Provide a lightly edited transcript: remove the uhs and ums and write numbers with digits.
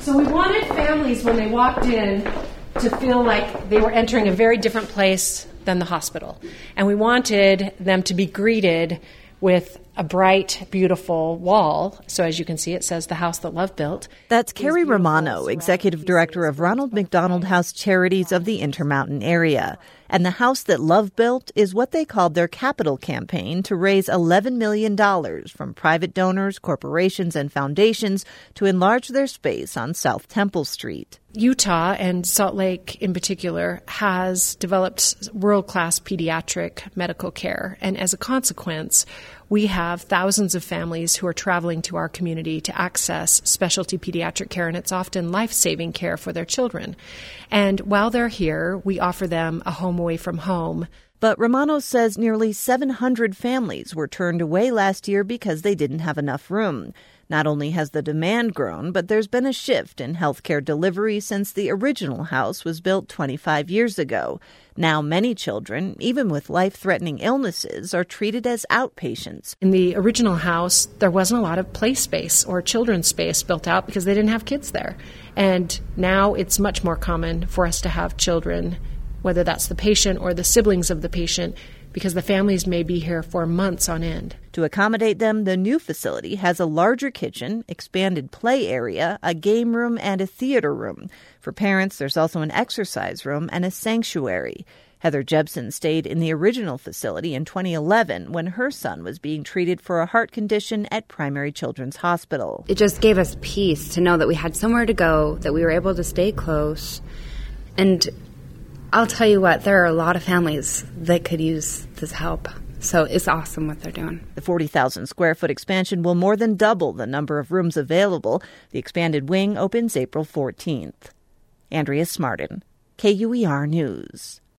So we wanted families, when they walked in, to feel like they were entering a very different place than the hospital. And we wanted them to be greeted with a bright, beautiful wall. So as you can see, it says the house that Love built. That's Carrie Romano, executive director of Ronald McDonald House Charities of the Intermountain area. And the house that Love built is what they called their capital campaign to raise $11 million from private donors, corporations, and foundations to enlarge their space on South Temple Street. Utah, and Salt Lake in particular, has developed world-class pediatric medical care. And as a consequence, we have thousands of families who are traveling to our community to access specialty pediatric care, and it's often life-saving care for their children. And while they're here, we offer them a home away from home. But Romano says nearly 700 families were turned away last year because they didn't have enough room. Not only has the demand grown, but there's been a shift in healthcare delivery since the original house was built 25 years ago. Now many children, even with life-threatening illnesses, are treated as outpatients. In the original house, there wasn't a lot of play space or children's space built out because they didn't have kids there. And now it's much more common for us to have children, whether that's the patient or the siblings of the patient, because the families may be here for months on end. To accommodate them, the new facility has a larger kitchen, expanded play area, a game room, and a theater room. For parents, there's also an exercise room and a sanctuary. Heather Jebsen stayed in the original facility in 2011 when her son was being treated for a heart condition at Primary Children's Hospital. It just gave us peace to know that we had somewhere to go, that we were able to stay close. And I'll tell you what, there are a lot of families that could use this help. So it's awesome what they're doing. The 40,000 square foot expansion will more than double the number of rooms available. The expanded wing opens April 14th. Andrea Smartin, KUER News.